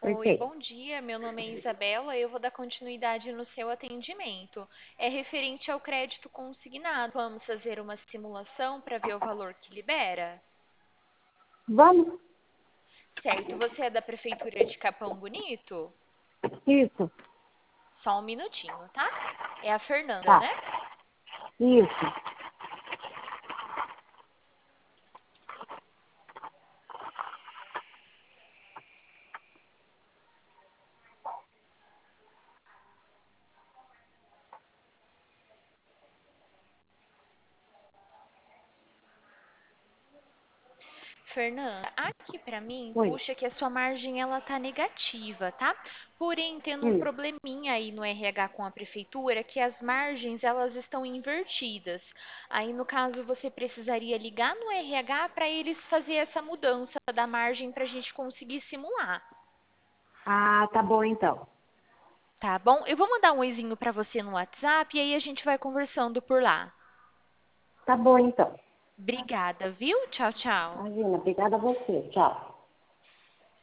Oi, Oi. bom dia. Meu nome é Isabela. Eu vou dar continuidade no seu atendimento. É referente ao crédito consignado. Vamos fazer uma simulação para ver o valor que libera? Vamos? Certo. Você é da Prefeitura de Capão Bonito? Isso, Só um minutinho, tá? É a Fernanda, tá. né? Isso. Fernanda, aqui para mim, Oi. puxa que a sua margem ela tá negativa, tá? Porém, tendo um Hum. probleminha aí no RH com a prefeitura, que as margens elas estão invertidas. Aí, no caso, você precisaria ligar no RH para eles fazer essa mudança da margem para a gente conseguir simular, Ah, tá bom então. tá bom? Eu vou mandar um oizinho para você no WhatsApp e aí a gente vai conversando por lá. Tá bom então. Obrigada, viu? Tchau, tchau. Imagina, obrigada a você. Tchau.